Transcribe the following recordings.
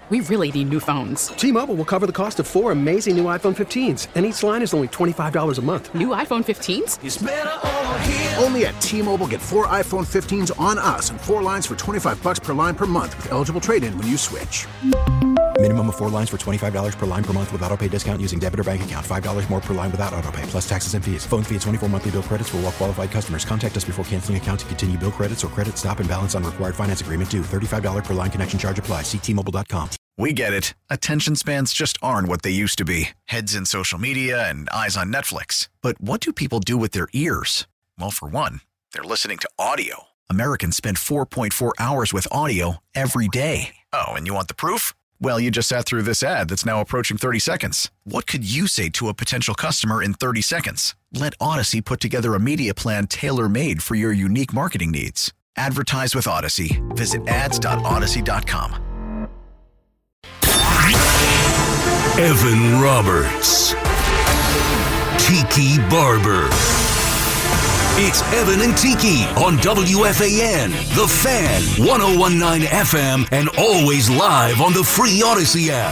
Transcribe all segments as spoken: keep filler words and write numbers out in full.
we really need new phones. T-Mobile will cover the cost of four amazing new iPhone fifteens, and each line is only twenty-five dollars a month. New iPhone fifteens? It's better over here. Only at T-Mobile, get four iPhone fifteens on us and four lines for twenty-five dollars per line per month with eligible trade-in when you switch. Minimum of four lines for twenty-five dollars per line per month with autopay discount using debit or bank account. five dollars more per line without autopay, plus taxes and fees. Phone fee at twenty-four monthly bill credits for well-qualified customers. Contact us before canceling account to continue bill credits or credit stop and balance on required finance agreement due. thirty-five dollars per line connection charge applies. See T Mobile dot com. We get it. Attention spans just aren't what they used to be. Heads in social media and eyes on Netflix. But what do people do with their ears? Well, for one, they're listening to audio. Americans spend four point four hours with audio every day. Oh, and you want the proof? Well, you just sat through this ad that's now approaching thirty seconds. What could you say to a potential customer in thirty seconds? Let Odyssey put together a media plan tailor-made for your unique marketing needs. Advertise with Odyssey. Visit ads dot odyssey dot com. Evan Roberts. Tiki Barber. It's Evan and Tiki on W F A N, The Fan, one oh one point nine F M, and always live on the free Odyssey app.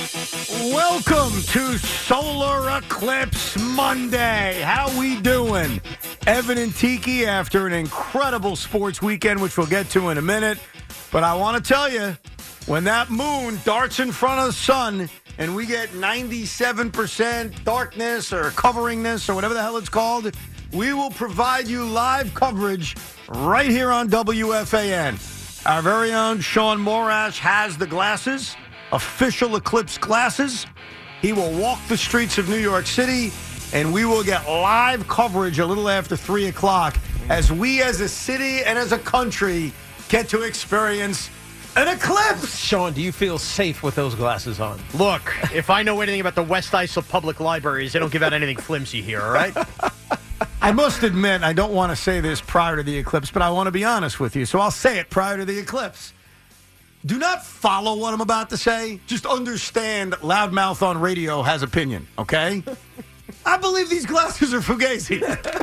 Welcome to Solar Eclipse Monday. How we doing? Evan and Tiki after an incredible sports weekend, which we'll get to in a minute. But I want to tell you, when that moon darts in front of the sun and we get ninety-seven percent darkness or coveringness or whatever the hell it's called, we will provide you live coverage right here on W F A N. Our very own Sean Morash has the glasses, official Eclipse glasses. He will walk the streets of New York City, and we will get live coverage a little after three o'clock as we as a city and as a country get to experience an eclipse. Sean, do you feel safe with those glasses on? Look, if I know anything about the West Isle Public Libraries, they don't give out anything flimsy here, all right? I must admit, I don't want to say this prior to the eclipse, but I want to be honest with you, so I'll say it prior to the eclipse. Do not follow what I'm about to say. Just understand loudmouth on radio has opinion, okay? I believe these glasses are Fugazi.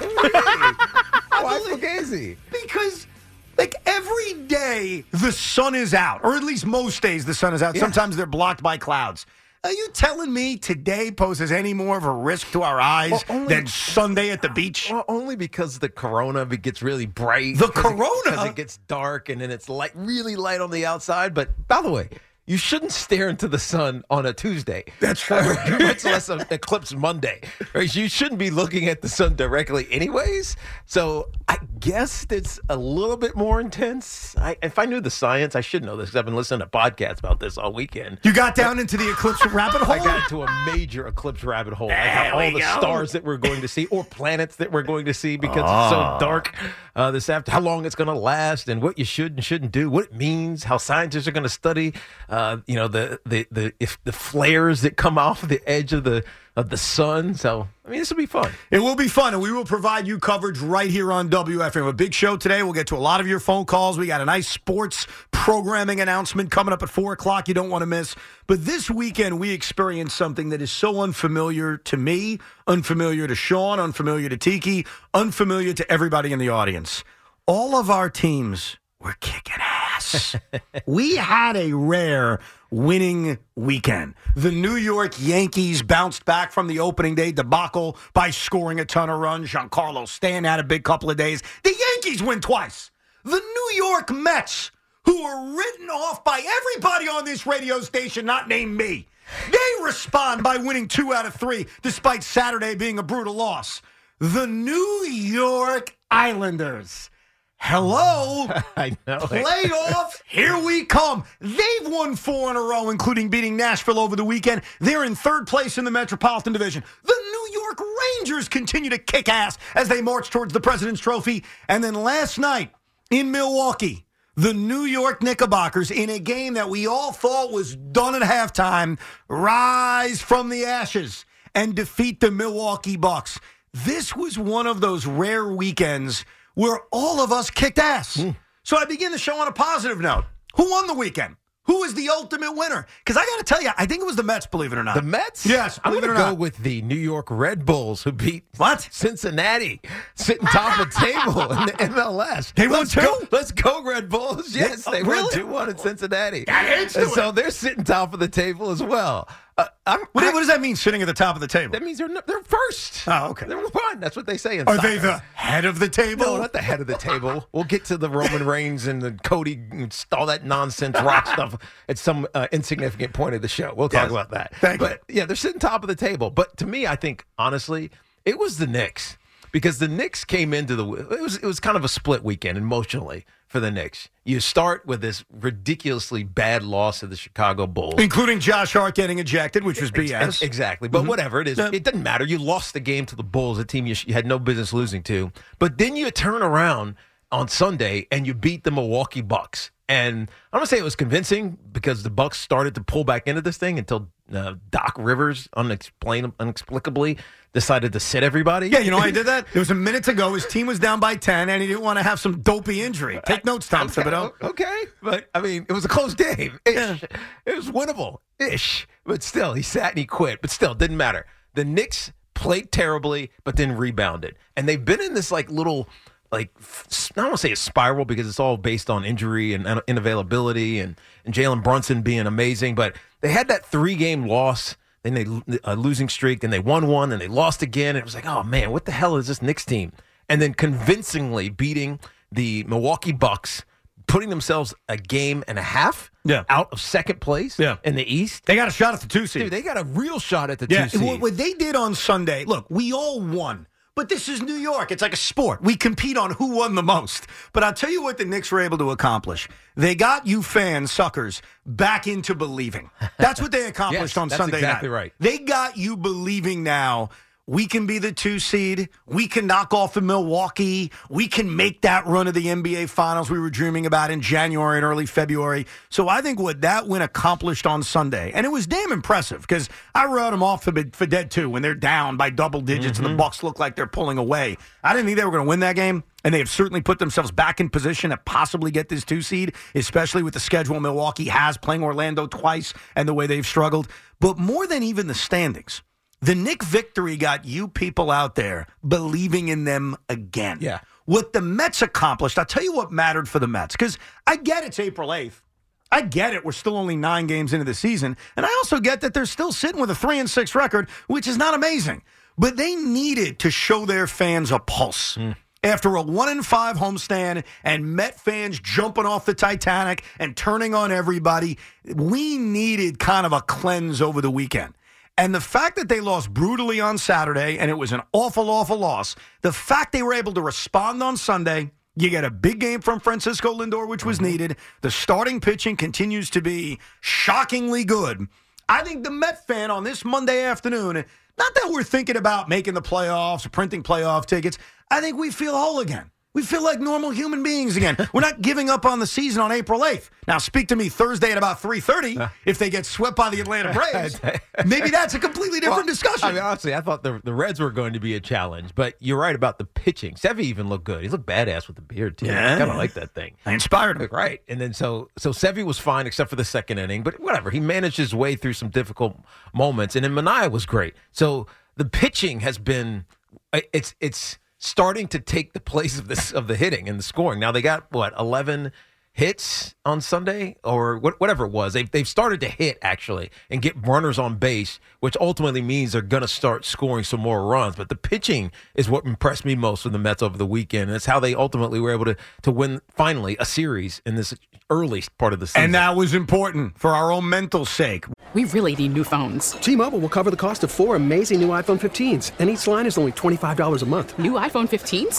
Why Fugazi? Because, like, every day the sun is out, or at least most days the sun is out. Yeah. Sometimes they're blocked by clouds. Are you telling me today poses any more of a risk to our eyes well, only, than Sunday at the beach? Well, only because the corona gets really bright. The corona? Because it, it gets dark and then it's light, really light on the outside. But, by the way, you shouldn't stare into the sun on a Tuesday. That's right. Much less an eclipse Monday. Right? You shouldn't be looking at the sun directly anyways. So I guess it's a little bit more intense. I, if I knew the science, I should know this because I've been listening to podcasts about this all weekend. You got down into the eclipse rabbit hole? I got into a major eclipse rabbit hole. I got all the go. stars that we're going to see or planets that we're going to see because oh. it's so dark uh, this afternoon. How long it's going to last and what you should and shouldn't do, what it means, how scientists are going to study Uh, you know, the, the, the, if the flares that come off the edge of the, of the sun. So, I mean, this will be fun. It will be fun, and we will provide you coverage right here on W F M. A big show today. We'll get to a lot of your phone calls. We got a nice sports programming announcement coming up at four o'clock you don't want to miss. But this weekend, we experienced something that is so unfamiliar to me, unfamiliar to Sean, unfamiliar to Tiki, unfamiliar to everybody in the audience. All of our teams were kicking ass. We had a rare winning weekend. The New York Yankees bounced back from the opening day debacle by scoring a ton of runs. Giancarlo Stanton had a big couple of days. The Yankees win twice. The New York Mets, who were written off by everybody on this radio station, not named me, they respond by winning two out of three, despite Saturday being a brutal loss. The New York Islanders. Hello. I know. Playoffs, here we come. They've won four in a row, including beating Nashville over the weekend. They're in third place in the Metropolitan Division. The New York Rangers continue to kick ass as they march towards the President's Trophy. And then last night in Milwaukee, the New York Knickerbockers, in a game that we all thought was done at halftime, rise from the ashes and defeat the Milwaukee Bucks. This was one of those rare weekends where all of us kicked ass. Mm. So I begin the show on a positive note. Who won the weekend? Who is the ultimate winner? Because I got to tell you, I think it was the Mets, believe it or not. The Mets? Yes, I'm believe going it to or go not. with the New York Red Bulls, who beat What? Cincinnati, sitting top of the table in the M L S. They won let's two? Go, let's go, Red Bulls. Yes, They- they oh, won really? two one in Cincinnati. I hate to And it. so they're sitting top of the table as well. Uh, I'm, What, I- what does that mean, sitting at the top of the table? that means they're, n- they're first. Oh, okay. They're one. That's what they say in Are soccer. they the head of the table? No, not the head of the table. We'll get to the Roman Reigns and the Cody, and all that nonsense rock stuff at some uh, insignificant point of the show. We'll talk Yes. about that. Thank but you. yeah, they're sitting top of the table. But to me, I think honestly, it was the Knicks, because the Knicks came into the it was it was kind of a split weekend emotionally for the Knicks. You start with this ridiculously bad loss to the Chicago Bulls. Including Josh Hart getting ejected, which was B S. Ex- Exactly. But whatever it is, Yeah. it doesn't matter. You lost the game to the Bulls, a team you, sh- you had no business losing to. But then you turn around on Sunday and you beat the Milwaukee Bucks. And I'm going to say it was convincing, because the Bucks started to pull back into this thing until uh, Doc Rivers unexplain- inexplicably decided to sit everybody. Yeah, you know how he did that? There was a minute to go. His team was down by ten, and he didn't want to have some dopey injury. Take notes, Tom Okay, Thibodeau. okay, but I mean, it was a close game. Ish. Yeah. It was winnable, ish. But still, he sat and he quit. But still, didn't matter. The Knicks played terribly, but then rebounded, and they've been in this like little, like f- I don't want to say a spiral, because it's all based on injury and un- unavailability, and and Jalen Brunson being amazing. But they had that three game loss. Then they a losing streak, then they won one, and they lost again. And it was like, oh man, what the hell is this Knicks team? And then convincingly beating the Milwaukee Bucks, putting themselves a game and a half Yeah. out of second place Yeah. in the East. They got a shot at the two seed. Dude, they got a real shot at the Yeah, two seed. what, what they did on Sunday, look, we all won. But this is New York. It's like a sport. We compete on who won the most. But I'll tell you what the Knicks were able to accomplish. They got you fans, suckers, back into believing. That's what they accomplished Yes, on that's Sunday exactly night. right. They got you believing now. We can be the two seed. We can knock off the Milwaukee. We can make that run of the N B A Finals we were dreaming about in January and early February. So I think what that win accomplished on Sunday, and it was damn impressive, because I wrote them off for, for dead too when they're down by double digits Mm-hmm. and the Bucks look like they're pulling away. I didn't think they were going to win that game, and they have certainly put themselves back in position to possibly get this two seed, especially with the schedule Milwaukee has, playing Orlando twice and the way they've struggled. But more than even the standings, the Knick victory got you people out there believing in them again. Yeah. What the Mets accomplished, I'll tell you what mattered for the Mets, because I get it's April eighth. I get it. We're still only nine games into the season. And I also get that they're still sitting with a three and six record, which is not amazing. But they needed to show their fans a pulse. Mm. After a one and five homestand and Met fans jumping off the Titanic and turning on everybody, we needed kind of a cleanse over the weekend. And the fact that they lost brutally on Saturday, and it was an awful, awful loss, the fact they were able to respond on Sunday, you get a big game from Francisco Lindor, which was needed. The starting pitching continues to be shockingly good. I think the Met fan on this Monday afternoon, not that we're thinking about making the playoffs or printing playoff tickets, I think we feel whole again. We feel like normal human beings again. We're not giving up on the season on April eighth. Now, speak to me Thursday at about three thirty if they get swept by the Atlanta Braves. Maybe that's a completely different Well, discussion. I mean, honestly, I thought the the Reds were going to be a challenge, but you're right about the pitching. Sevy even looked good. He looked badass with the beard too. Yeah. I kind of like that thing. I inspired him. Right, and then so so Sevy was fine except for the second inning, but whatever. He managed his way through some difficult moments, and then Manaea was great. So the pitching has been it's it's. starting to take the place of this of the hitting and the scoring. Now they got what eleven hits on Sunday or what, whatever it was. They've they've started to hit actually and get runners on base, which ultimately means they're going to start scoring some more runs. But the pitching is what impressed me most from the Mets over the weekend. And it's how they ultimately were able to to win finally a series in this early part of the season. And that was important for our own mental sake. We really need new phones. T-Mobile will cover the cost of four amazing new iPhone fifteens, and each line is only twenty-five dollars a month. New iPhone fifteens?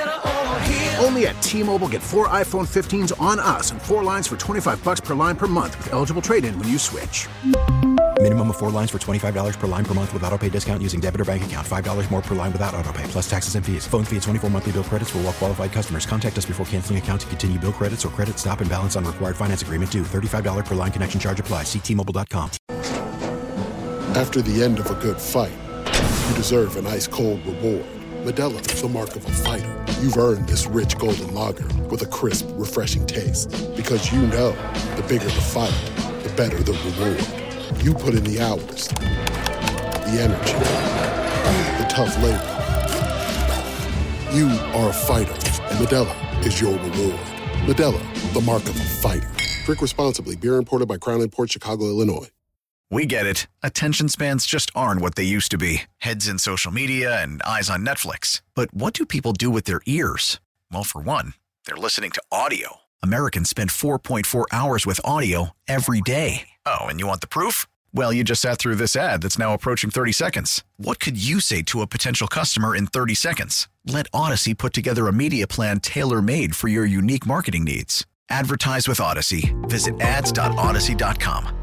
Only at T-Mobile, get four iPhone fifteens on us and four lines for twenty-five bucks per line per month with eligible trade-in when you switch. Minimum of four lines for twenty-five dollars per line per month with autopay discount using debit or bank account. five dollars more per line without autopay, plus taxes and fees. Phone fee at twenty-four monthly bill credits for well qualified customers. Contact us before canceling account to continue bill credits or credit stop and balance on required finance agreement due. thirty-five dollars per line connection charge applies. See T Mobile dot com. After the end of a good fight, you deserve an ice-cold reward. Modelo is the mark of a fighter. You've earned this rich golden lager with a crisp, refreshing taste. Because you know, the bigger the fight, the better the reward. You put in the hours, the energy, the tough labor. You are a fighter, and Modelo is your reward. Modelo, the mark of a fighter. Drink responsibly. Beer imported by Crown Imports, Chicago, Illinois. We get it. Attention spans just aren't what they used to be. Heads in social media and eyes on Netflix. But what do people do with their ears? Well, for one, they're listening to audio. Americans spend four point four hours with audio every day. Oh, and you want the proof? Well, you just sat through this ad that's now approaching thirty seconds. What could you say to a potential customer in thirty seconds? Let Odyssey put together a media plan tailor-made for your unique marketing needs. Advertise with Odyssey. Visit ads dot odyssey dot com.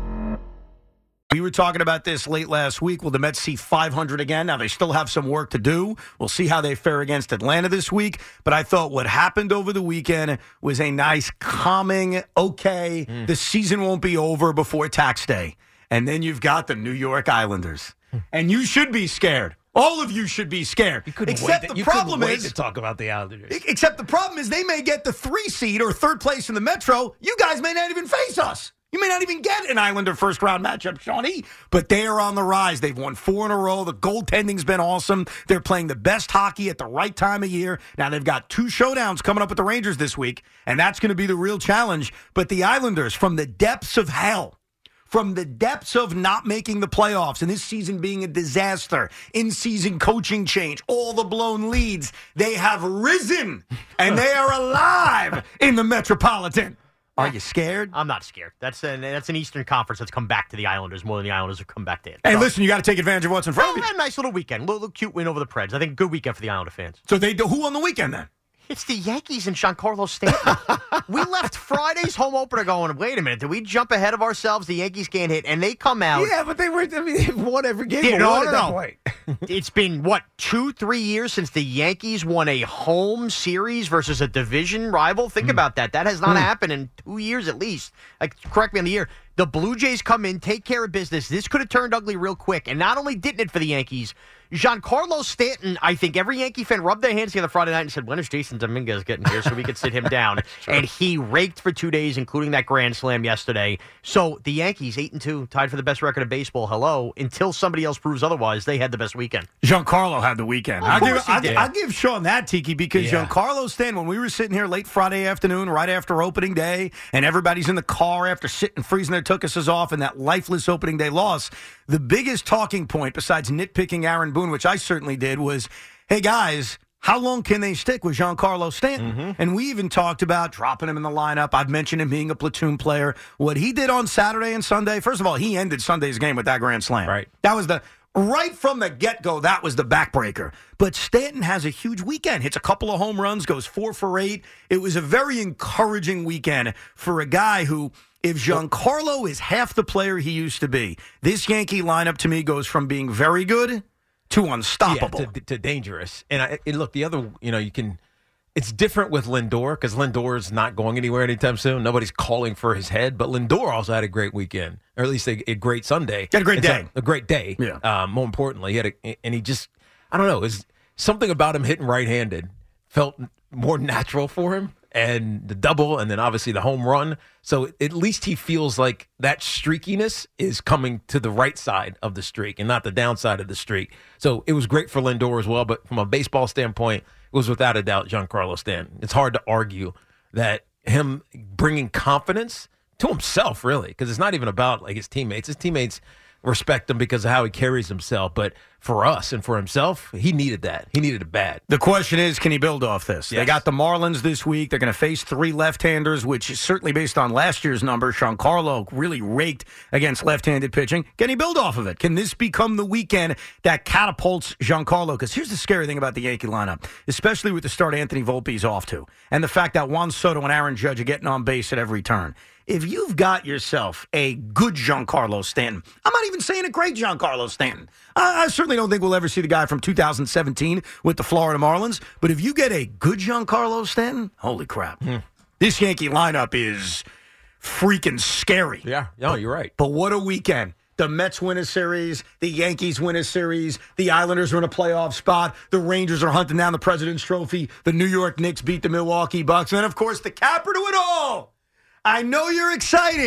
We were talking about this late last week. Will the Mets see five hundred again? Now, they still have some work to do. We'll see how they fare against Atlanta this week. But I thought what happened over the weekend was a nice, calming, okay, mm. the season won't be over before tax day. And then you've got the New York Islanders. And you should be scared. All of you should be scared. You couldn't except wait to, the you problem wait is to talk about the Islanders. Except the problem is they may get the three seed or third place in the Metro. You guys may not even face us. You may not even get an Islander first-round matchup, Shawnee, but they are on the rise. They've won four in a row. The goaltending's been awesome. They're playing the best hockey at the right time of year. Now, they've got two showdowns coming up with the Rangers this week, and that's going to be the real challenge. But the Islanders, from the depths of hell, from the depths of not making the playoffs and this season being a disaster, in-season coaching change, all the blown leads, they have risen, and they are alive in the Metropolitan. Are you scared? I'm not scared. That's an that's an Eastern Conference that's come back to the Islanders more than the Islanders have come back to it. Hey, so, listen, you got to take advantage of what's in front well, of you. A nice little weekend, little, little cute win over the Preds. I think good weekend for the Islander fans. So they do who on the weekend then? It's the Yankees and Giancarlo Stanton. We left Friday's home opener going, wait a minute, did we jump ahead of ourselves? The Yankees can't hit, and they come out. Yeah, but they were, I mean, they've won every game. Yeah, no, no, no. Point. It's been, what, two, three years since the Yankees won a home series versus a division rival? Think mm. about that. That has not mm. happened in two years at least. Like, correct me on the year. The Blue Jays come in, take care of business. This could have turned ugly real quick. And not only didn't it for the Yankees, Giancarlo Stanton, I think every Yankee fan rubbed their hands together Friday night and said, when is Jason Dominguez getting here so we could sit him down? And he raked for two days, including that grand slam yesterday. So the Yankees, eight and two, tied for the best record in baseball. Hello. Until somebody else proves otherwise, they had the best weekend. Giancarlo had the weekend. Of I'll, course give, he I'll, did. I'll give Sean that, Tiki, because Yeah. Giancarlo Stanton, when we were sitting here late Friday afternoon, right after opening day, and everybody's in the car after sitting freezing their tuchuses off in that lifeless opening day loss, the biggest talking point, besides nitpicking Aaron Boone, which I certainly did, was, hey, guys, how long can they stick with Giancarlo Stanton? Mm-hmm. And we even talked about dropping him in the lineup. I've mentioned him being a platoon player. What he did on Saturday and Sunday, first of all, he ended Sunday's game with that grand slam. Right. That was the, right from the get-go, that was the backbreaker. But Stanton has a huge weekend. Hits a couple of home runs, goes four for eight. It was a very encouraging weekend for a guy who, if Giancarlo is half the player he used to be, this Yankee lineup to me goes from being very good to unstoppable. Yeah, to, to dangerous. And, I, and look, the other, you know, you can, it's different with Lindor because Lindor is not going anywhere anytime soon. Nobody's calling for his head, but Lindor also had a great weekend, or at least a, a great Sunday. He had a great and day. So, a great day. Yeah. Um, more importantly, he had a, and he just, I don't know, is something about him hitting right-handed felt more natural for him. And the double, and then obviously the home run. So at least he feels like that streakiness is coming to the right side of the streak and not the downside of the streak. So it was great for Lindor as well. But from a baseball standpoint, it was without a doubt Giancarlo Stanton. It's hard to argue that him bringing confidence to himself, really, because it's not even about like his teammates. His teammates respect him because of how he carries himself. But for us and for himself, he needed that. He needed it bad. The question is, can he build off this? Yes. They got the Marlins this week. They're going to face three left-handers, which is certainly based on last year's number. Giancarlo really raked against left-handed pitching. Can he build off of it? Can this become the weekend that catapults Giancarlo? Because here's the scary thing about the Yankee lineup, especially with the start Anthony Volpe's off to, and the fact that Juan Soto and Aaron Judge are getting on base at every turn. If you've got yourself a good Giancarlo Stanton, I'm not even saying a great Giancarlo Stanton. I, I certainly don't think we'll ever see the guy from two thousand seventeen with the Florida Marlins. But if you get a good Giancarlo Stanton, holy crap. Hmm. This Yankee lineup is freaking scary. Yeah, no, you're right. But what a weekend. The Mets win a series. The Yankees win a series. The Islanders are in a playoff spot. The Rangers are hunting down the President's Trophy. The New York Knicks beat the Milwaukee Bucks. And then, of course, the capper to it all. I know you're excited.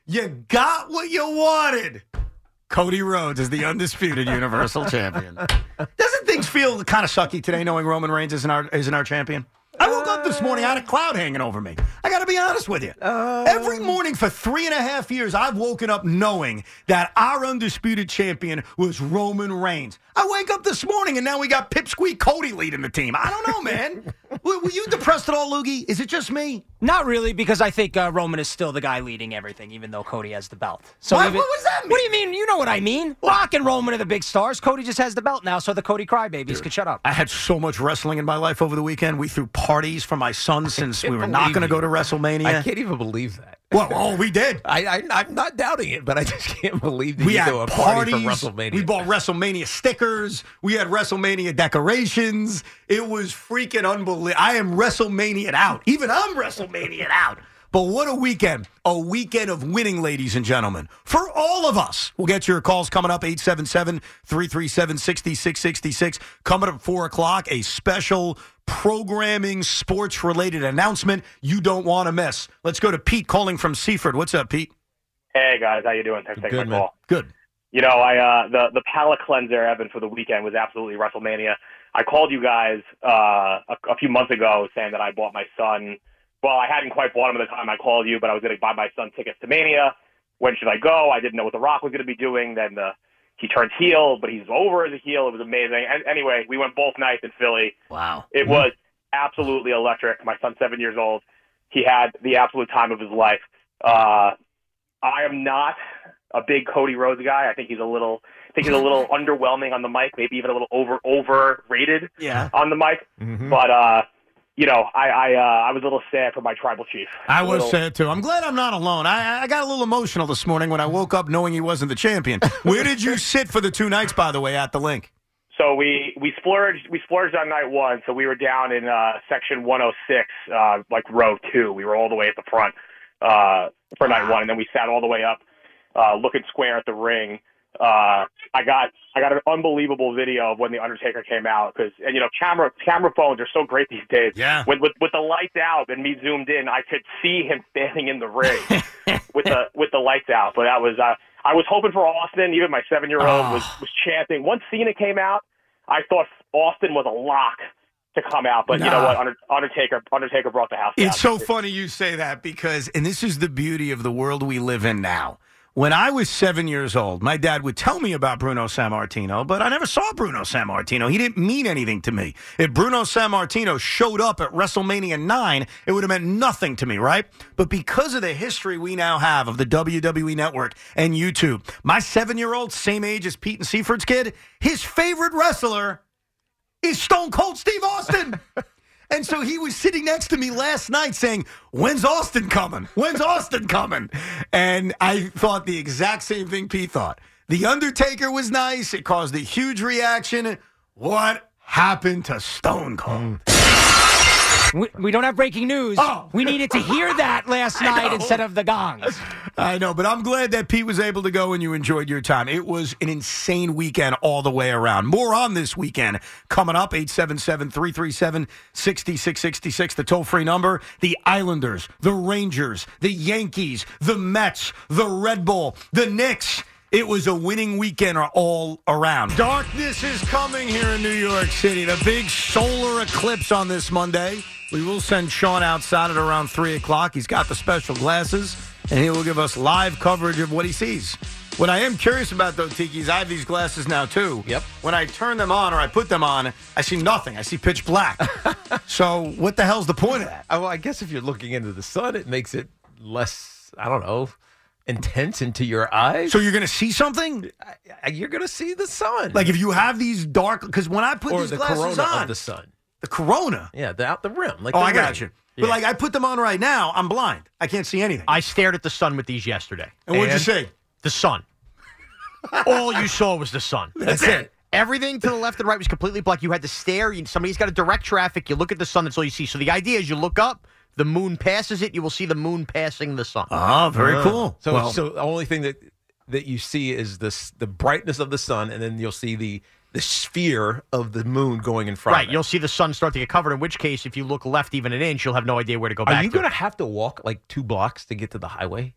You got what you wanted. Cody Rhodes is the undisputed Universal Champion. Doesn't things feel kind of sucky today knowing Roman Reigns isn't our, isn't our champion? I woke up this morning, I had a cloud hanging over me. I got to be honest with you. Um, Every morning for three and a half years, I've woken up knowing that our undisputed champion was Roman Reigns. I wake up this morning, and now we got Pipsqueak Cody leading the team. I don't know, man. were, were you depressed at all, Loogie? Is it just me? Not really, because I think uh, Roman is still the guy leading everything, even though Cody has the belt. So what, even, what does that mean? What do you mean? You know what I mean. Rock and Roman are the big stars. Cody just has the belt now, so the Cody crybabies Dude, can shut up. I had so much wrestling in my life over the weekend. We threw parties for my son since we were not going to go to WrestleMania. I can't even believe that. Well, oh, we did. I, I, I'm not doubting it, but I just can't believe that we you had threw a parties, party for WrestleMania. We bought WrestleMania stickers. We had WrestleMania decorations. It was freaking unbelievable. I am WrestleMania'd out. Even I'm WrestleMania'd out. But what a weekend. A weekend of winning, ladies and gentlemen. For all of us. We'll get your calls coming up, eight seven seven, three three seven, six six six six. Coming up at four o'clock, a special programming, sports-related announcement you don't want to miss. Let's go to Pete calling from Seaford. What's up, Pete? Hey, guys. How you doing? Thanks for taking Good, my call. Good. You know, I uh, the, the palate cleanser, Evan, for the weekend was absolutely WrestleMania. I called you guys uh, a, a few months ago saying that I bought my son. Well, I hadn't quite bought him at the time I called you, but I was going to buy my son tickets to Mania. When should I go? I didn't know what The Rock was going to be doing. Then the, he turns heel, but he's over as a heel. It was amazing. And anyway, we went both nights in Philly. Wow. It mm-hmm. was absolutely electric. My son's seven years old. He had the absolute time of his life. Uh, I am not a big Cody Rhodes guy. I think he's a little I think he's a little underwhelming on the mic, maybe even a little over overrated yeah. on the mic. Mm-hmm. But uh You know, I I, uh, I was a little sad for my tribal chief. I was little... sad, too. I'm glad I'm not alone. I, I got a little emotional this morning when I woke up knowing he wasn't the champion. Where did you sit for the two nights, by the way, at the Link? So we, we splurged we splurged on night one. So we were down in uh, section one oh six, uh, like row two. We were all the way at the front uh, for night one. And then we sat all the way up, uh, looking square at the ring. Uh, I got I got an unbelievable video of when the Undertaker came out because and you know camera camera phones are so great these days. Yeah. With with with the lights out and me zoomed in, I could see him standing in the ring with the with the lights out. But that was uh, I was hoping for Austin. Even my seven year old oh. was was chanting. Once Cena came out, I thought Austin was a lock to come out. But nah. you know what, Under, Undertaker Undertaker brought the house down. It's so funny you say that because and this is the beauty of the world we live in now. When I was seven years old, my dad would tell me about Bruno Sammartino, but I never saw Bruno Sammartino. He didn't mean anything to me. If Bruno Sammartino showed up at WrestleMania nine, it would have meant nothing to me, right? But because of the history we now have of the W W E Network and YouTube, my seven-year-old, same age as Pete and Seaford's kid, his favorite wrestler is Stone Cold Steve Austin. And so he was sitting next to me last night saying, when's Austin coming? When's Austin coming? And I thought the exact same thing Pete thought. The Undertaker was nice. It caused a huge reaction. What happened to Stone Cold? We, we don't have breaking news. Oh. We needed to hear that last night instead of the gongs. I know, but I'm glad that Pete was able to go and you enjoyed your time. It was an insane weekend all the way around. More on this weekend coming up, eight seven seven, three three seven, six six six six, the toll-free number. The Islanders, the Rangers, the Yankees, the Mets, the Red Bull, the Knicks. It was a winning weekend all around. Darkness is coming here in New York City. The big solar eclipse on this Monday. We will send Sean outside at around three o'clock. He's got the special glasses, and he will give us live coverage of what he sees. What I am curious about, though, Tiki, is I have these glasses now, too. Yep. When I turn them on or I put them on, I see nothing. I see pitch black. So what the hell's the point of that? Oh, well, I guess if you're looking into the sun, it makes it less, I don't know, intense into your eyes. So you're going to see something? I, I, you're going to see the sun. Like if you have these dark, because when I put or these the glasses corona on. of the sun. The corona? Yeah, the, out the rim. Like oh, the I ring. got you. Yeah. But like I put them on right now, I'm blind. I can't see anything. I stared at the sun with these yesterday. And what'd you say? The sun. All you saw was the sun. That's it. Everything to the left and right was completely black. You had to stare. You, somebody's got to direct traffic. You look at the sun. That's all you see. So the idea is you look up, the moon passes it. You will see the moon passing the sun. Oh, very uh, cool. So, well, so the only thing that that you see is this the brightness of the sun, and then you'll see the the sphere of the moon going in front. Right. of it. You'll see the sun start to get covered. In which case, if you look left even an inch, you'll have no idea where to go back. Are you to. going to have to walk like two blocks to get to the highway?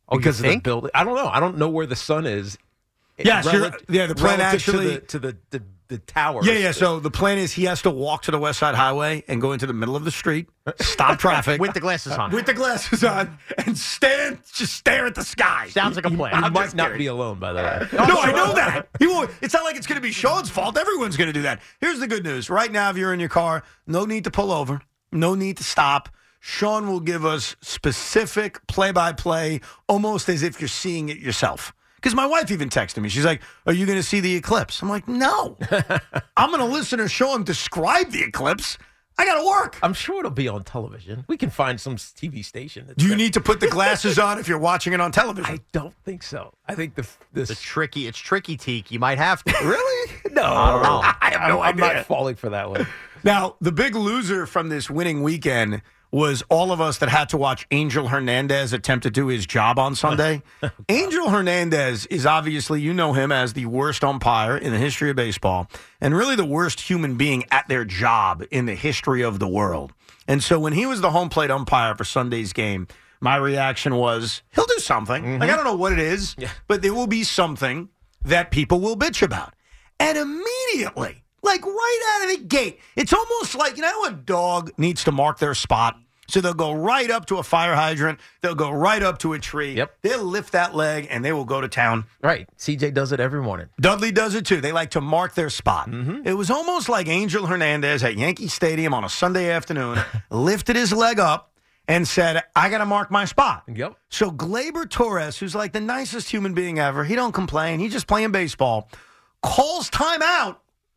Oh, because you of think? the building. I don't know. I don't know where the sun is. Yes, Rel- you're- yeah, the plan relative actually- to the to the, the, the tower. Yeah, yeah. So the plan is he has to walk to the West Side Highway and go into the middle of the street, stop traffic With the glasses on. with the glasses on, and stand, just stare at the sky. Sounds like a plan. You I'm might just not kidding. be alone, by the way. No, I know that. He won't. It's not like it's going to be Sean's fault. Everyone's going to do that. Here's the good news. Right now, if you're in your car, no need to pull over. No need to stop. Sean will give us specific play-by-play, almost as if you're seeing it yourself. Because my wife even texted me. She's like, are you going to see the eclipse? I'm like, no. I'm going to listen to Sean describe the eclipse. I got to work. I'm sure it'll be on television. We can find some T V station. That's Do you need to put the glasses on if you're watching it on television? I don't think so. I think the this It's tricky. It's tricky, Teak. You might have to. really no. I don't know. I have no I'm idea. not falling for that one. Now, the big loser from this winning weekend was all of us that had to watch Angel Hernandez attempt to do his job on Sunday. Angel Hernandez is obviously, you know him as the worst umpire in the history of baseball and really the worst human being at their job in the history of the world. And so when he was the home plate umpire for Sunday's game, my reaction was, he'll do something. Mm-hmm. Like, I don't know what it is, Yeah. but there will be something that people will bitch about. And immediately, like right out of the gate, it's almost like, you know how a dog needs to mark their spot? So they'll go right up to a fire hydrant. They'll go right up to a tree. Yep. They'll lift that leg and they will go to town. Right. C J does it every morning. Dudley does it too. They like to mark their spot. Mm-hmm. It was almost like Angel Hernandez at Yankee Stadium on a Sunday afternoon lifted his leg up and said, I got to mark my spot. Yep. So Gleyber Torres, who's like the nicest human being ever, he don't complain. He's just playing baseball, calls timeout.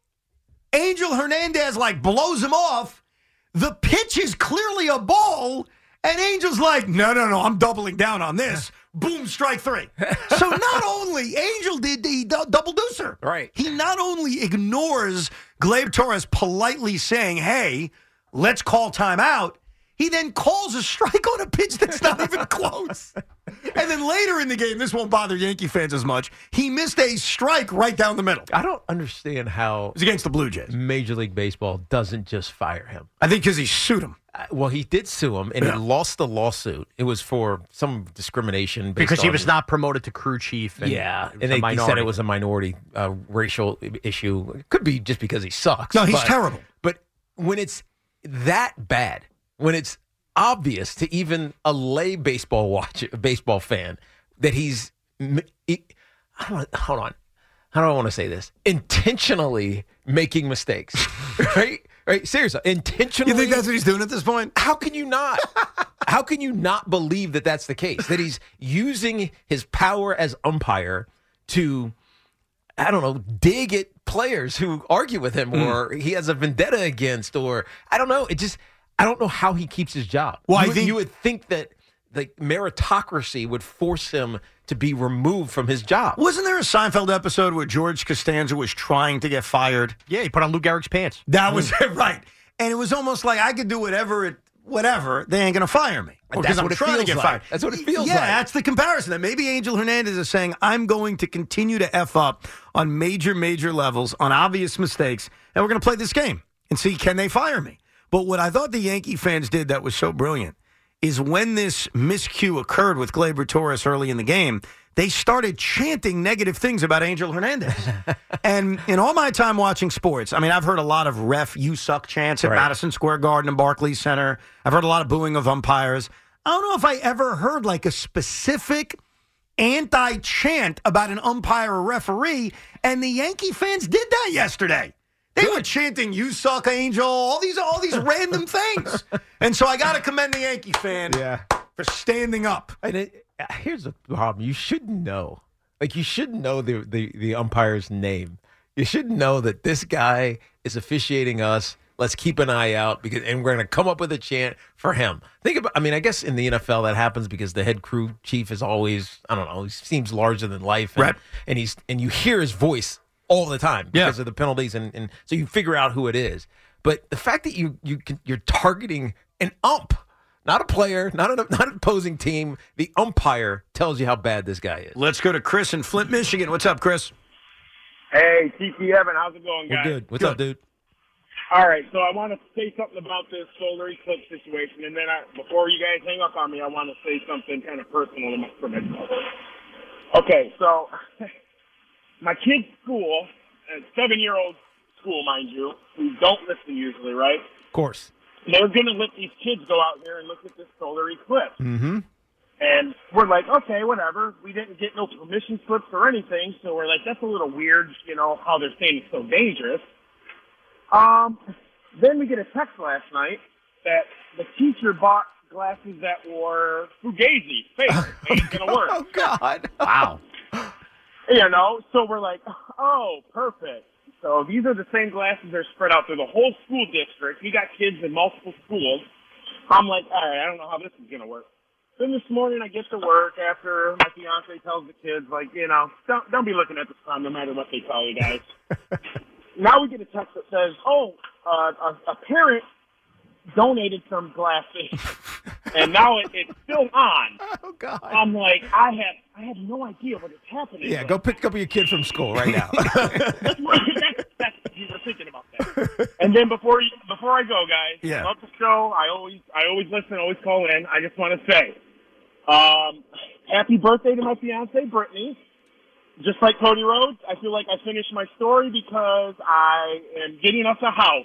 Angel Hernandez like blows him off. The pitch is clearly a ball, and Angel's like, no, no, no, I'm doubling down on this. Boom, strike three. So not only Angel did the d- double deucer. Right. He not only ignores Gleyber Torres politely saying, hey, let's call timeout, he then calls a strike on a pitch that's not even close. And then later in the game, this won't bother Yankee fans as much, he missed a strike right down the middle. I don't understand how It's against the Blue Jays. Major League Baseball doesn't just fire him. I think because he sued him. Uh, well, he did sue him, and Yeah. he lost the lawsuit. It was for some discrimination based Because he on- was not promoted to crew chief. And yeah, it was and a they, they said minority. it was a minority uh, racial i- issue. It could be just because he sucks. No, he's but- terrible. But when it's that bad, when it's obvious to even a lay baseball watch, baseball fan, that he's, he, I don't, hold on, how do I want to say this? Intentionally making mistakes, right? Right? Seriously, intentionally. You think that's what he's doing at this point? How can you not? How can you not believe that that's the case? That he's using his power as umpire to, I don't know, dig at players who argue with him, Mm. or he has a vendetta against, or I don't know. It just, I don't know how he keeps his job. Well, I you, would- think- you would think that like meritocracy would force him to be removed from his job. Wasn't there a Seinfeld episode where George Costanza was trying to get fired? Yeah, he put on Lou Gehrig's pants. That was right. And it was almost like I could do whatever it whatever, they ain't going to fire me. And Because that's I'm what it trying to feels get like. fired. That's what it feels yeah, like. that's the comparison. That maybe Angel Hernandez is saying, I'm going to continue to F up on major, major levels, on obvious mistakes, and we're going to play this game and see, can they fire me? But what I thought the Yankee fans did that was so brilliant is when this miscue occurred with Gleyber Torres early in the game, they started chanting negative things about Angel Hernandez. And in all my time watching sports, I mean, I've heard a lot of ref, you suck chants at Right. Madison Square Garden and Barclays Center. I've heard a lot of booing of umpires. I don't know if I ever heard like a specific anti-chant about an umpire or referee, and the Yankee fans did that yesterday. They were chanting, you suck, Angel, all these all these random things. And so I got to commend the Yankee fan Yeah. for standing up. And it, here's the problem: you should know, like you should know the, the the umpire's name. You should know that this guy is officiating us. Let's keep an eye out because, and we're going to come up with a chant for him. Think about. I mean, I guess in the N F L that happens because the head crew chief is always, I don't know, he seems larger than life, and, Right. and he's and you hear his voice all the time Yeah. because of the penalties, and, and so you figure out who it is. But the fact that you you can, you're targeting an ump. Not a player, not an, not an opposing team. The umpire tells you how bad this guy is. Let's go to Chris in Flint, Michigan. What's up, Chris? Hey, Tiki Evan, how's it going, We're guys? good. What's Good. up, dude? All right, so I want to say something about this solar eclipse situation, and then I, before you guys hang up on me, I want to say something kind of personal for myself. Okay, so my kid's school, a seven-year-old school, mind you, who don't listen usually, right? Of course. They're going to let these kids go out here and look at this solar eclipse. Mm-hmm. And we're like, okay, whatever. We didn't get no permission slips or anything, so we're like, that's a little weird, you know, how they're saying it's so dangerous. Um, then we get a text last night that the teacher bought glasses that were Fugazi, fake. Ain't gonna work. Oh, God. Wow. You know, so we're like, oh, perfect. So these are the same glasses that are spread out through the whole school district. We got kids in multiple schools. I'm like, all right, I don't know how this is going to work. Then this morning I get to work after my fiance tells the kids, like, you know, don't don't be looking at the sun no matter what they tell you guys. Now we get a text that says, oh, uh, a, a parent donated some glasses, and now it, it's still on. Oh, God. I'm like, I have I have no idea what is happening. Yeah, go pick up your kid from school right now. That's what that's, that's, you were thinking about that. And then before you, before I go, guys, Yeah. I love the show. I always I always listen, always call in. I just want to say, um, happy birthday to my fiance Brittany. Just like Cody Rhodes, I feel like I finished my story because I am getting us a house.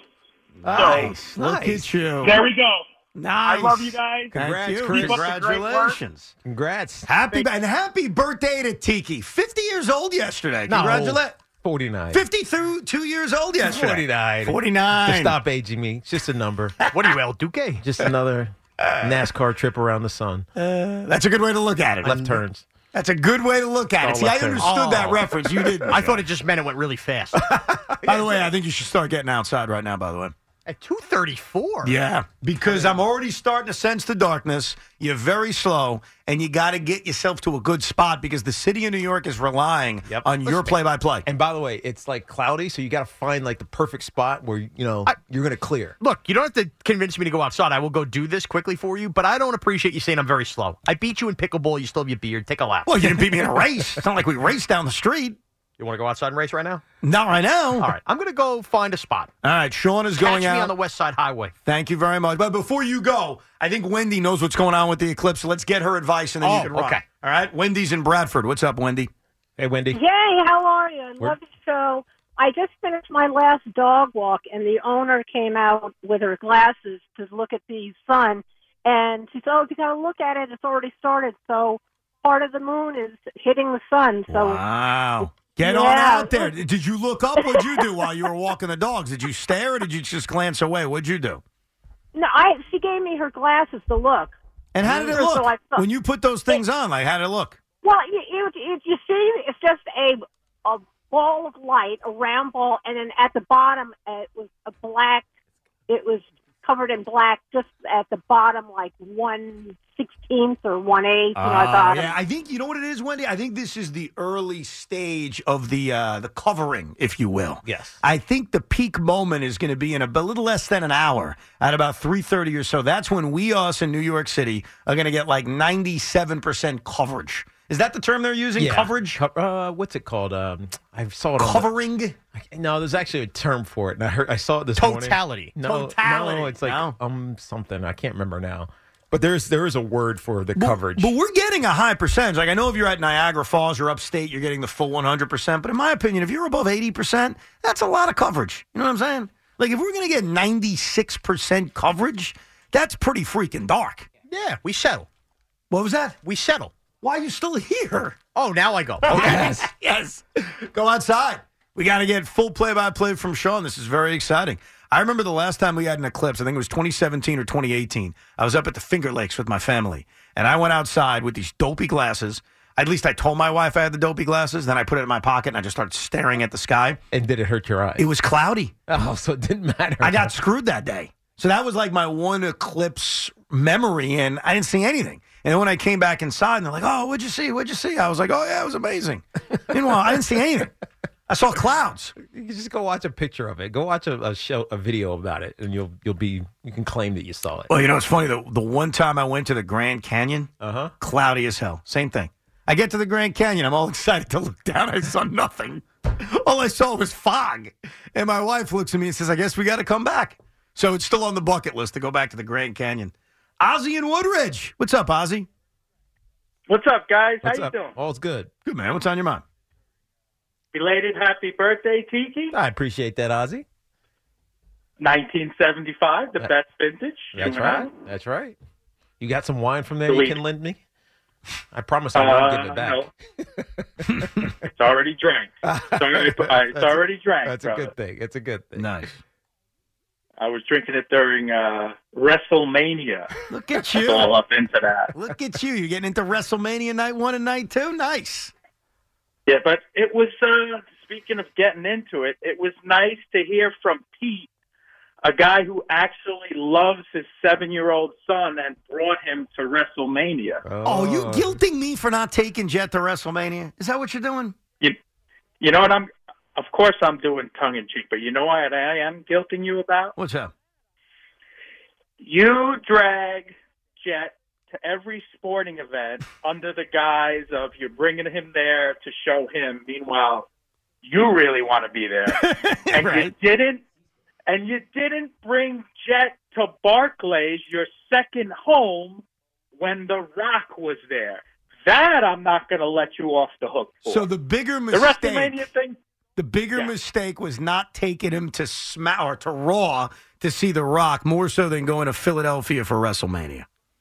Nice. So, Look at you. There we go. Nice. I love you guys. Congrats, Keep Chris. up the great work. Congratulations. Congrats. Happy and happy birthday to Tiki. fifty years old yesterday. No. Congratulations. forty-nine. fifty-two years old yesterday. forty-nine. forty-nine. Just stop aging me. It's just a number. What are you, El Duque? Just another NASCAR trip around the sun. Uh, that's a good way to look at it. Left turns. That's a good way to look at it. All See, I left turns. understood that Oh. reference. You didn't. I thought it just meant it went really fast. By the way, I think you should start getting outside right now, by the way. At two thirty-four? Yeah, because I'm already starting to sense the darkness. You're very slow, and you got to get yourself to a good spot because the city of New York is relying Yep. on your play-by-play. And by the way, it's like cloudy, so you got to find like the perfect spot where you know I- you're going to clear. Look, you don't have to convince me to go outside. I will go do this quickly for you, but I don't appreciate you saying I'm very slow. I beat you in pickleball. You still have your beard. Take a lap. Well, you didn't beat me in a race. It's not like we raced down the street. You want to go outside and race right now? Not right now. All right. I'm going to go find a spot. All right, Sean is Catch going me out. on the West Side Highway. Thank you very much. But before you go, I think Wendy knows what's going on with the eclipse, so let's get her advice, and then Oh, you can run. okay. All right? Wendy's in Bradford. What's up, Wendy? Hey, Wendy. Yay, how are you? I We're- love the show. I just finished my last dog walk, and the owner came out with her glasses to look at the sun, and she said, oh, you got to look at it. It's already started, so part of the moon is hitting the sun. So Wow. Get Yeah. on out there. Did you look up? What'd you do while you were walking the dogs? Did you stare or did you just glance away? What'd you do? No, I she gave me her glasses to look. And how did it So look? I thought- When you put those things on, like, how did it look? Well, you, you, you, you see, it's just a a ball of light, a round ball, and then at the bottom uh, it was a black. It was covered in black, just at the bottom, like one sixteenth or one eighth. You know, at the Uh, bottom. yeah, I think you know what it is, Wendy. I think this is the early stage of the uh, the covering, if you will. Yes. I think the peak moment is going to be in a, a little less than an hour, at about three thirty or so. That's when we, us in New York City, are going to get like ninety-seven percent coverage. Is that the term they're using? Yeah. Coverage? Co- uh, what's it called? Um, I saw it. On Covering? The, no, there's actually a term for it, and I heard I saw it this morning. Totality. No, Totality. no, it's like No. um something. I can't remember now. But there's there is a word for the But- coverage. But we're getting a high percentage. Like, I know if you're at Niagara Falls or upstate, you're getting the full one hundred percent. But in my opinion, if you're above eighty percent, that's a lot of coverage. You know what I'm saying? Like, if we're going to get ninety-six percent coverage, that's pretty freaking dark. Yeah, we settle. What was that? We settle. Why are you still here? Oh, now I go. Okay. Yes, yes. Go outside. We got to get full play-by-play from Sean. This is very exciting. I remember the last time we had an eclipse, I think it was twenty seventeen or twenty eighteen. I was up at the Finger Lakes with my family, and I went outside with these dopey glasses. At least I told my wife I had the dopey glasses. Then I put it in my pocket, and I just started staring at the sky. And did it hurt your eyes? It was cloudy. Oh, so it didn't matter. I got screwed that day. So that was like my one eclipse memory, and I didn't see anything. And then when I came back inside, and they're like, oh, what'd you see? What'd you see? I was like, oh, yeah, it was amazing. Meanwhile, I didn't see anything. I saw clouds. You can just go watch a picture of it. Go watch a, a show, a video about it, and you'll you'll be you can claim that you saw it. Well, you know, it's funny. The, the one time I went to the Grand Canyon, Uh huh. cloudy as hell. Same thing. I get to the Grand Canyon. I'm all excited to look down. I saw nothing. All I saw was fog. And my wife looks at me and says, I guess we got to come back. So it's still on the bucket list to go back to the Grand Canyon. Ozzy in Woodridge. What's up, Ozzy? What's up, guys? What's How up? you doing? All's good. Good, man. What's on your mind? Belated happy birthday, Tiki. I appreciate that, Ozzy. nineteen seventy-five, the That- best vintage. That's Human right. Eye. That's right. You got some wine from there Delete. you can lend me? I promise I won't give it back. Uh, no. It's already drank. It's already, uh, it's That's a- already drank. That's brother. a good thing. It's a good thing. Nice. I was drinking it during uh, WrestleMania. Look at I was you. all up into that. Look at you. You're getting into WrestleMania night one and night two. Nice. Yeah, but it was, uh, speaking of getting into it, it was nice to hear from Pete, a guy who actually loves his seven-year-old son and brought him to WrestleMania. Oh, you guilting me for not taking Jet to WrestleMania? Is that what you're doing? You, you know what I'm... Of course I'm doing tongue-in-cheek, but you know what I am guilting you about? What's up? You drag Jet to every sporting event under the guise of you're bringing him there to show him. Meanwhile, you really want to be there. And Right. you didn't and you didn't bring Jet to Barclays, your second home, when The Rock was there. That I'm not going to let you off the hook for. So the bigger the mistake, WrestleMania thing, the bigger Yeah. mistake was not taking him to Sma- or to Raw to see The Rock, more so than going to Philadelphia for WrestleMania.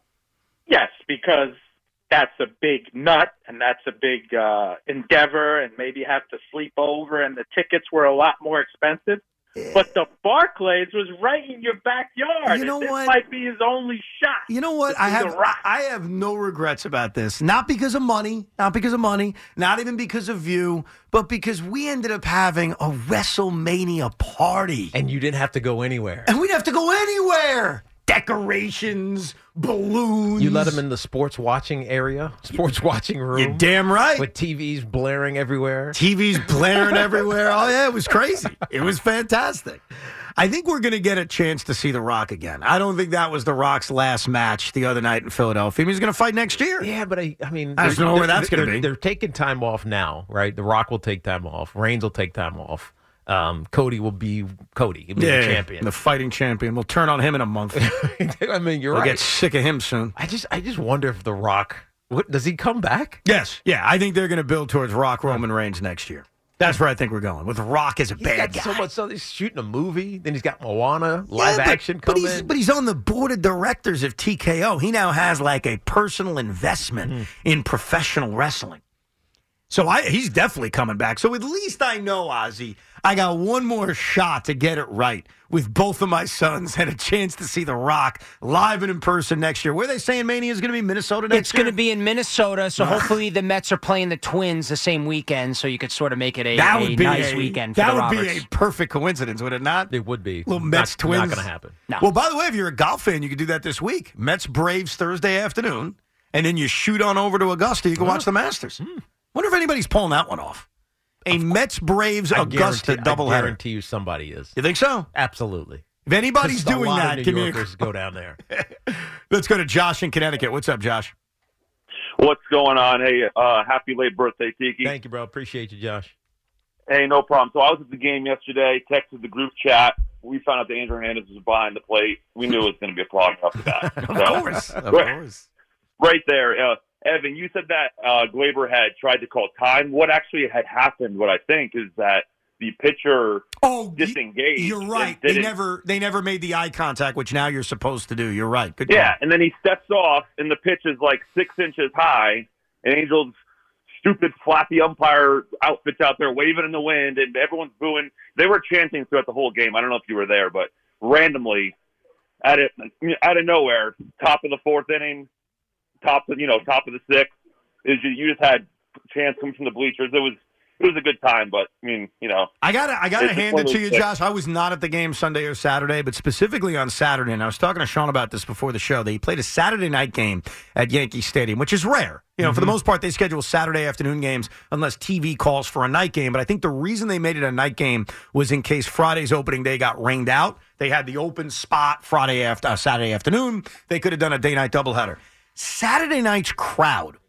yes, because that's a big nut and that's a big uh, endeavor, and maybe you have to sleep over, and the tickets were a lot more expensive. But the Barclays was right in your backyard. You know This what? might be his only shot. You know what? to I see have The Rock. I have no regrets about this. Not because of money, not because of money, not even because of you, but because we ended up having a WrestleMania party. And you didn't have to go anywhere. And we didn't have to go anywhere. Decorations, balloons. You let him in the sports watching area, sports watching room. You're damn right. With T Vs blaring everywhere. T Vs blaring everywhere. Oh, yeah, it was crazy. It was fantastic. I think we're going to get a chance to see The Rock again. I don't think that was The Rock's last match the other night in Philadelphia. He's going to fight next year. Yeah, but I, I mean, I just they're- don't know where they're- that's going to they're- be. They're taking time off now, right? The Rock will take time off. Reigns will take time off. Um, Cody will be Cody. He'll be Yeah, the champion. the fighting champion. We'll turn on him in a month. I mean, you're we'll right. get sick of him soon. I just, I just wonder if The Rock, what, does he come back? Yes. Yeah, I think they're going to build towards Rock Roman Reigns next year. That's where I think we're going, with Rock as a He's bad got guy. so much. So he's shooting a movie. Then he's got Moana live Yeah, but- action but coming. he's, but he's on the board of directors of T K O. He now has like a personal investment Mm-hmm. in professional wrestling. So I, he's definitely coming back. So at least I know, Ozzy, I got one more shot to get it right with both of my sons and a chance to see The Rock live and in person next year. Where are they saying Mania is going to be? Minnesota next It's year? going to be in Minnesota, so hopefully the Mets are playing the Twins the same weekend, so you could sort of make it a, that a would be nice a, weekend for That the would Roberts. be a perfect coincidence, would it not? It would be. Little Not- Mets Twins. Not going to happen. No. Well, by the way, if you're a golf fan, you could do that this week. Mets Braves Thursday afternoon, and then you shoot on over to Augusta. You can watch the Masters. Wonder if anybody's pulling that one off. A Mets Braves I Augusta guarantee- I doubleheader. guarantee you somebody is. You think so? Absolutely. If anybody's 'Cause a doing lot that, of New give me a Yorkers go down there. Let's go to Josh in Connecticut. What's up, Josh? What's going on? Hey, uh, happy late birthday, Tiki. Thank you, bro. Appreciate you, Josh. Hey, no problem. So I was at the game yesterday, texted the group chat. We found out that Andrew Hernandez was behind the plate. We knew it was going to be a flop off the bat. Of So, course. Of right, course. right there. Uh, Evan, you said that uh, Glaber had tried to call time. What actually had happened, what I think, is that the pitcher oh, disengaged. You're right. and They didn't- never they never made the eye contact, which now you're supposed to do. You're right. Good Yeah, call. and then he steps off, and the pitch is like six inches high, and Angels' stupid flappy umpire outfits out there waving in the wind, and everyone's booing. They were chanting throughout the whole game. I don't know if you were there, but randomly, out of, out of nowhere, top of the fourth inning, top of, you know, top of the sixth, is you, you just had chants coming from the bleachers. It was it was a good time, but I mean, you know, I gotta, I gotta it's just hand one it of to those you, things. Josh. I was not at the game Sunday or Saturday, but specifically on Saturday, and I was talking to Sean about this before the show. They played a Saturday night game at Yankee Stadium, which is rare. You know, for the most part, they schedule Saturday afternoon games unless T V calls for a night game. But I think the reason they made it a night game was in case Friday's opening day got rained out. They had the open spot Friday after uh, Saturday afternoon. They could have done a day-night doubleheader. Saturday night's crowd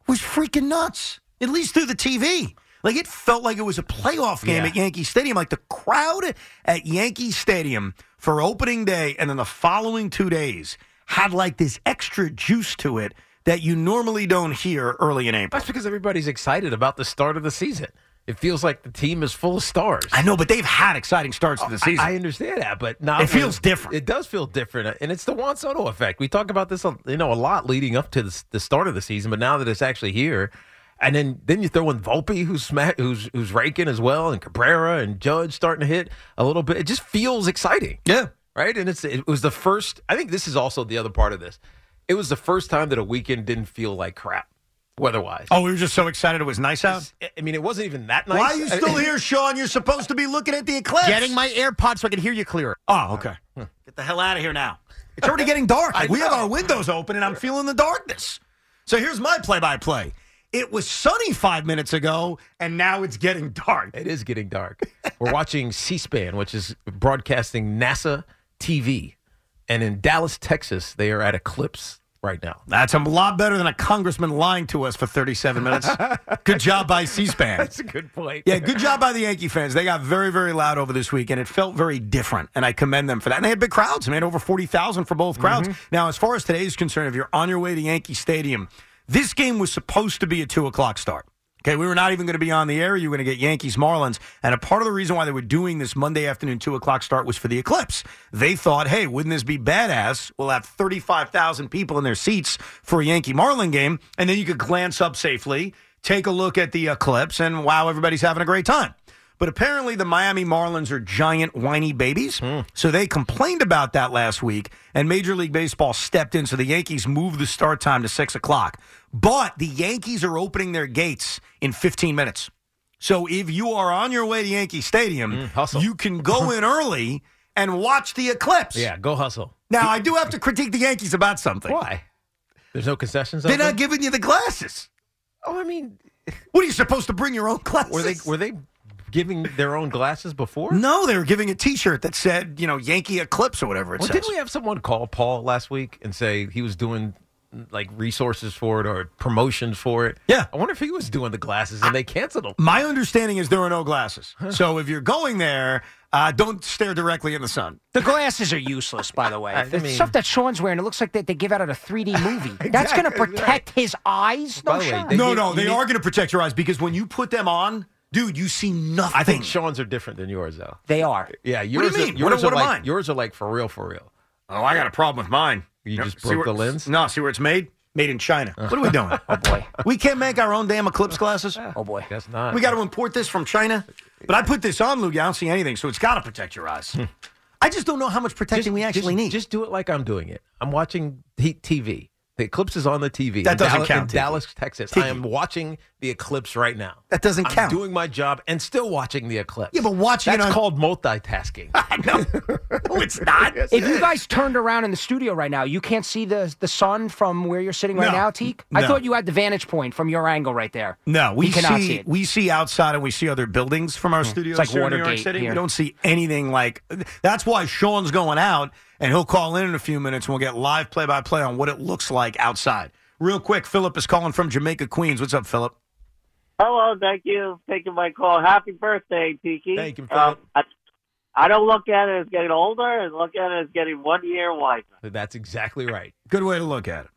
was freaking nuts, at least through the T V. Like, it felt like it was a playoff game Yeah. at Yankee Stadium. Like, the crowd at Yankee Stadium for opening day and then the following two days had, like, this extra juice to it that you normally don't hear early in April. That's because everybody's excited about the start of the season. It feels like the team is full of stars. I know, but they've had exciting starts to the season. I, I understand that, but now It feels different. It does feel different, and it's the Juan Soto effect. We talk about this, you know, a lot leading up to the, the start of the season, but now that it's actually here, and then then you throw in Volpe, who's sma- who's who's raking as well, and Cabrera and Judge starting to hit a little bit. It just feels exciting. Yeah, right. And it's it was the first. I think this is also the other part of this. It was the first time that a weekend didn't feel like crap. Weather-wise. Oh, we were just so excited it was nice out? I mean, it wasn't even that nice. Why are you still here, Sean? You're supposed to be looking at the eclipse. Getting my AirPods so I can hear you clearer. Oh, okay. Get the hell out of here now. It's already getting dark. Like, we have our windows open, and I'm feeling the darkness. So here's my play-by-play. It was sunny five minutes ago, and now it's getting dark. It is getting dark. We're watching C-SPAN, which is broadcasting NASA T V. And in Dallas, Texas, they are at eclipse right now. That's a lot better than a congressman lying to us for thirty-seven minutes. Good job by C-SPAN. That's a good point. Yeah, good job by the Yankee fans. They got very, very loud over this week, and it felt very different, and I commend them for that. And they had big crowds. I mean, over forty thousand for both crowds. Mm-hmm. Now, as far as today is concerned, if you're on your way to Yankee Stadium, this game was supposed to be a two o'clock start. Okay, we were not even going to be on the air. You were going to get Yankees-Marlins. And a part of the reason why they were doing this Monday afternoon two o'clock start was for the eclipse. They thought, hey, wouldn't this be badass? We'll have thirty-five thousand people in their seats for a Yankee-Marlin game, and then you could glance up safely, take a look at the eclipse, and wow, everybody's having a great time. But apparently the Miami Marlins are giant, whiny babies. Mm. So they complained about that last week, and Major League Baseball stepped in, so the Yankees moved the start time to six o'clock. But the Yankees are opening their gates in fifteen minutes. So if you are on your way to Yankee Stadium, mm, you can go in early and watch the eclipse. Yeah, go hustle. Now, I do have to critique the Yankees about something. Why? There's no concessions? They're open? not giving you the glasses. Oh, I mean... What, are you supposed to bring your own glasses? Were they Were they... giving their own glasses before? No, they were giving a T-shirt that said, you know, Yankee Eclipse or whatever it well, says. Didn't we have someone call Paul last week and say he was doing like resources for it or promotions for it? Yeah. I wonder if he was doing the glasses and they canceled them. My understanding is there are no glasses. So if you're going there, uh, don't stare directly in the sun. The glasses are useless, by the way. I the mean- stuff that Sean's wearing, it looks like they, they give out at a three D movie. That's going to protect his eyes? No By the way, shot. they no, need- no, you they need- are going to protect your eyes because when you put them on, dude, you see nothing. I think Sean's are different than yours, though. They are. Yeah, What yours do you are, mean? yours What- what are am like I? yours are like for real, for real. Oh, I got a problem with mine. You just See broke where- the lens? No, see where it's made? Made in China. What are we doing? Oh, boy. We can't make our own damn Eclipse glasses? Oh, boy. Guess not. We got to import this from China? But I put this on, Luke. I don't see anything, so it's got to protect your eyes. I just don't know how much protecting we actually just, need. Just do it like I'm doing it. I'm watching Heat T V. The eclipse is on the T V. That in doesn't Dallas, count, In T V. Dallas, Texas. T V. I am watching the eclipse right now. That doesn't I'm count. doing my job and still watching the eclipse. Yeah, but watching That's it on- called multitasking. I know. No, it's not. If you guys turned around in the studio right now, you can't see the the sun from where you're sitting right No. now, Teak? I No. thought you had the vantage point from your angle right there. No, we You cannot see, see it. we see outside and we see other buildings from our studios like here in New York Watergate City. here. We don't see anything like. That's why Sean's going out and he'll call in in a few minutes and we'll get live play by play on what it looks like outside. Real quick, Philip is calling from Jamaica, Queens. What's up, Philip? Hello, thank you for taking my call. Happy birthday, Tiki. Thank you, Um, Philip. I, I don't look at it as getting older, I look at it as getting one year wiser. That's exactly right. Good way to look at it.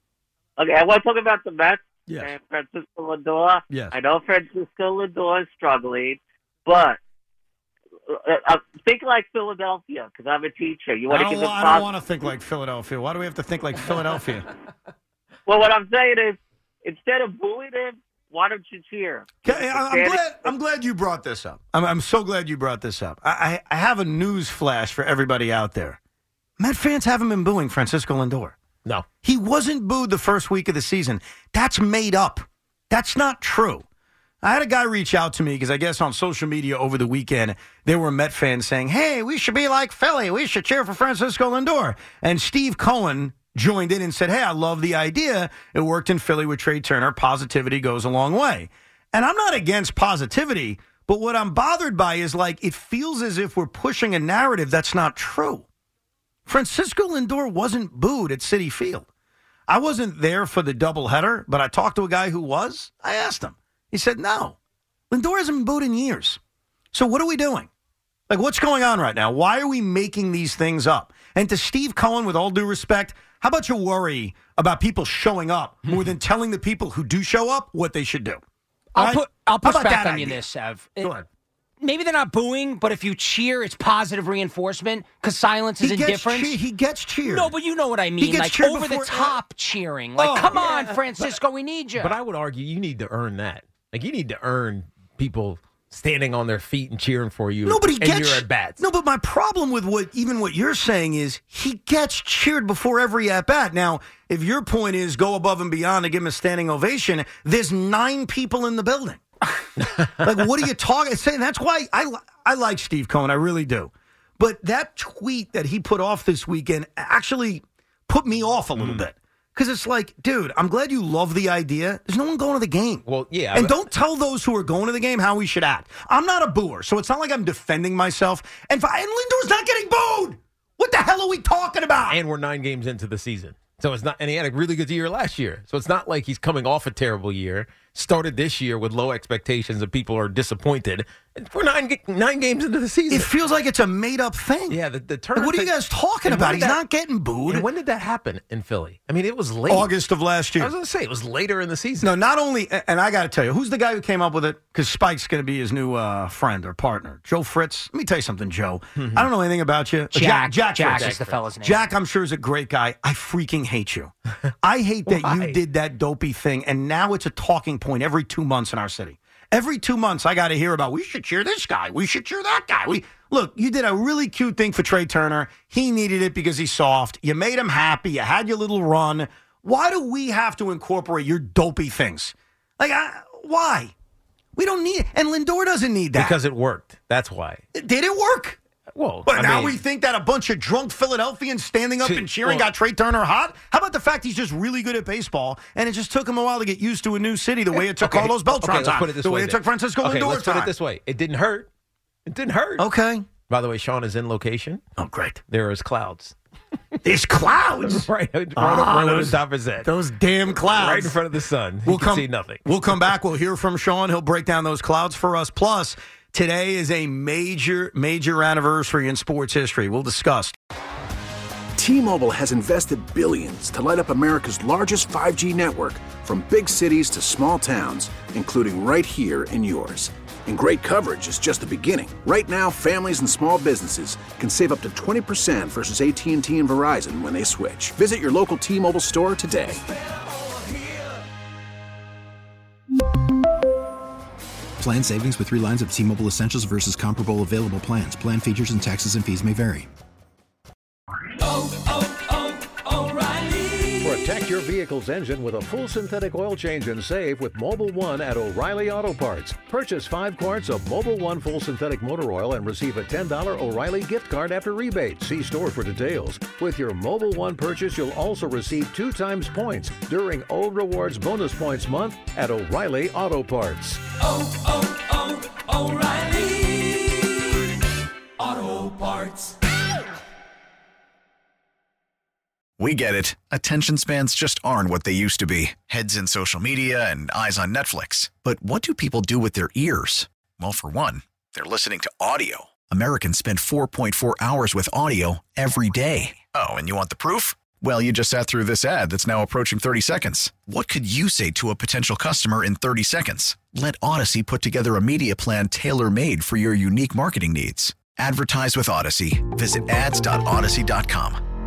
Okay, I want to talk about the Mets Yes. and Francisco Lindor. Yes. I know Francisco Lindor is struggling, but uh, uh, think like Philadelphia, because I'm a teacher. You I want to don't, give wa- them I don't pos- want to think like Philadelphia. Why do we have to think like Philadelphia? Well, what I'm saying is, instead of booing him, why don't you cheer? Okay, I- I'm glad, I'm glad you brought this up. I'm, I'm so glad you brought this up. I, I, I have a news flash for everybody out there. Met fans haven't been booing Francisco Lindor. No. He wasn't booed the first week of the season. That's made up. That's not true. I had a guy reach out to me because I guess on social media over the weekend, there were Met fans saying, hey, we should be like Philly. We should cheer for Francisco Lindor. And Steve Cohen joined in and said, hey, I love the idea. It worked in Philly with Trey Turner. Positivity goes a long way. And I'm not against positivity, but what I'm bothered by is like it feels as if we're pushing a narrative that's not true. Francisco Lindor wasn't booed at Citi Field. I wasn't there for the doubleheader, but I talked to a guy who was. I asked him. He said, no. Lindor hasn't been booed in years. So what are we doing? Like, what's going on right now? Why are we making these things up? And to Steve Cohen, with all due respect, how about you worry about people showing up more than telling the people who do show up what they should do? I'll right? put I'll push How about back that on you idea? this, Sev. Go ahead. Maybe they're not booing, but if you cheer, it's positive reinforcement because silence is He gets indifference. cheer- he gets cheered. No, but you know what I mean. gets Like cheered over before- the top cheering. Like, Oh, come yeah. on, Francisco, we need you. But I would argue you need to earn that. Like, you need to earn people standing on their feet and cheering for you. Nobody and gets your at bats. No, but my problem with what even what you're saying is he gets cheered before every at bat. Now, if your point is go above and beyond to give him a standing ovation, there's nine people in the building. Like, what are you talking? Saying that's why I li- I like Steve Cohen, I really do. But that tweet that he put off this weekend actually put me off a little Mm. bit. Because it's like, dude, I'm glad you love the idea. There's no one going to the game. Well, yeah. And but- don't tell those who are going to the game how we should act. I'm not a booer, so it's not like I'm defending myself. And, and Lindor's not getting booed. What the hell are we talking about? And we're nine games into the season. So it's not, and he had a really good year last year. So it's not like he's coming off a terrible year. Started this year with low expectations and people are disappointed. We're nine ga- nine games into the season. It feels like it's a made up thing. Yeah, the, the Turner Like, what are you thing- guys talking and about? when He's did that- not getting booed. And when did that happen in Philly? I mean, it was late. August of last year. I was going to say, it was later in the season. No, not only, and I got to tell you, who's the guy who came up with it? Because Spike's going to be his new uh, friend or partner. Joe Fritz. Let me tell you something, Joe. I don't know anything about you. Jack. Jack, Jack Fritz. is the fella's name. Jack, I'm sure, is a great guy. I freaking hate you. I hate that Why? you did that dopey thing, and now it's a talking point every two months in our city. Every two months, I got to hear about, we should cheer this guy. We should cheer that guy. We Look, you did a really cute thing for Trey Turner. He needed it because he's soft. You made him happy. You had your little run. Why do we have to incorporate your dopey things? Like, I, why? We don't need it. And Lindor doesn't need that. Because it worked. That's why. Did it work? Well, But I now mean- we think that a bunch of drunk Philadelphians standing up See, and cheering well- got Trey Turner hot? How about the fact he's just really good at baseball, and it just took him a while to get used to a new city, the way it took Okay, Carlos Beltran okay, let's time, put it this the way way it then. took Francisco okay, Lindor let's time. put it this way. It didn't hurt. It didn't hurt. Okay. By the way, Sean is in location. Oh, great. There is clouds. There's clouds? right right, Ah, right over those- the top of his head. Those damn clouds. Right in front of the sun. We'll you can come, see nothing. We'll come back. We'll hear from Sean. He'll break down those clouds for us. Plus, today is a major, major anniversary in sports history. We'll discuss. T-Mobile has invested billions to light up America's largest five G network, from big cities to small towns, including right here in yours. And great coverage is just the beginning. Right now, families and small businesses can save up to twenty percent versus A T and T and Verizon when they switch. Visit your local T-Mobile store today. Plan savings with three lines of T-Mobile Essentials versus comparable available plans. Plan features and taxes and fees may vary. Protect your vehicle's engine with a full synthetic oil change and save with Mobile One at O'Reilly Auto Parts. Purchase five quarts of Mobile One full synthetic motor oil and receive a ten dollars O'Reilly gift card after rebate. See store for details. With your Mobile One purchase, you'll also receive two times points during O Rewards Bonus Points Month at O'Reilly Auto Parts. Oh, oh, oh, O'Reilly Auto Parts. We get it. Attention spans just aren't what they used to be. Heads in social media and eyes on Netflix. But what do people do with their ears? Well, for one, they're listening to audio. Americans spend four point four hours with audio every day. Oh, and you want the proof? Well, you just sat through this ad that's now approaching thirty seconds. What could you say to a potential customer in thirty seconds? Let Odyssey put together a media plan tailor-made for your unique marketing needs. Advertise with Odyssey. Visit ads dot odyssey dot com.